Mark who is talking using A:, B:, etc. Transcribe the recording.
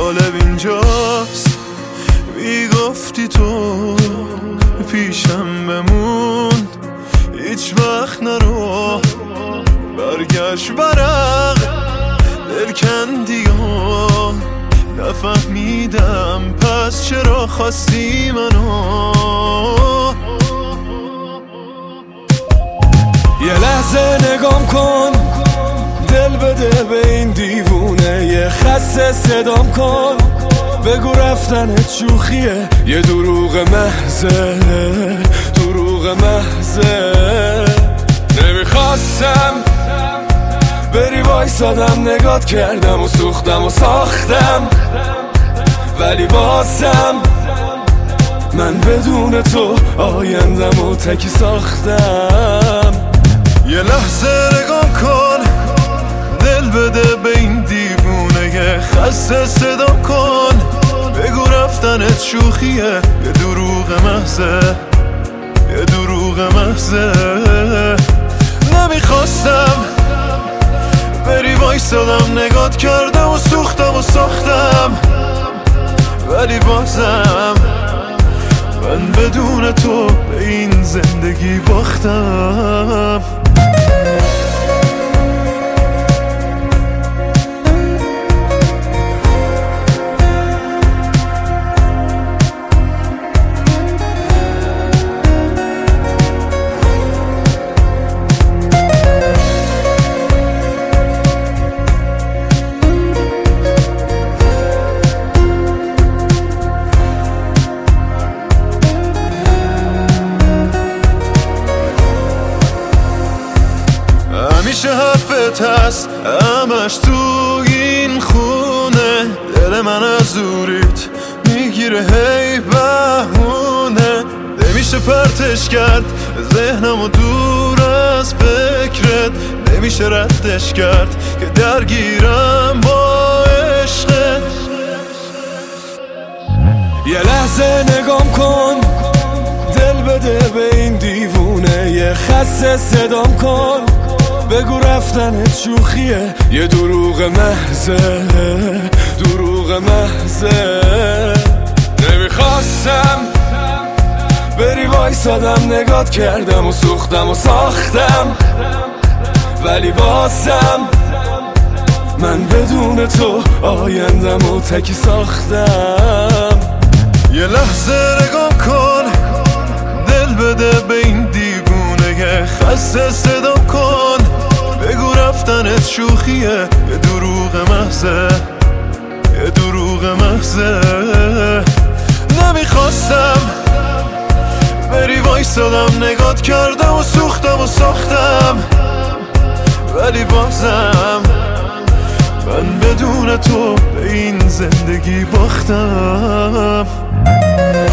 A: جالب اینجاست میگفتی تو پیشم بمون، هیچ وقت نرو برگشت برق دل کندی ها، نفهمیدم پس چرا خواستی منو.
B: یه لحظه نگام کن، دل بده به این دیوونه، یه خسته صدام کن، بگو رفتنت شوخیه، یه دروغ محضه، دروغ محضه. نمیخواستم بری وایسادم، نگات کردم و سوختم و ساختم، ولی بازم من بدون تو آیندم و تکی ساختم.
A: یه لحظه نگام کن، دل بده به این دیوونه، یه خسته صدا کن، بگو رفتنت شوخیه، یه دروغ محضه، یه دروغ محضه. نمیخواستم بری وایسادم، نگات کردم و سوختم و ساختم، ولی بازم من بدون تو به این زندگی باختم. همیشه حرفت هست همش تو این خونه، دل من از دوریت میگیره هی بهونه، نمیشه پرتش کرد ذهنمو دور از فکرت، نمیشه ردش کرد که درگیرم با عشقت.
B: یه لحظه نگام کن، دل بده به این دیوونه، یه خسته صدام کن، بگو رفتنت شوخیه، یه دروغ محضه، دروغ محضه. نمیخواستم بری وایسادم، نگات کردم و سوختم و ساختم، ولی بازم من بدون تو آیندم و تکی ساختم.
A: یه لحظه نگام کن، دل بده به این دیوونه، یه خسته صدا کن، بگو رفتنت شوخیه، یه دروغ محضه، یه دروغ محضه. نمیخواستم بری وایسادم، نگات کردم و سوختم و ساختم، ولی بازم من بدون تو به این زندگی باختم.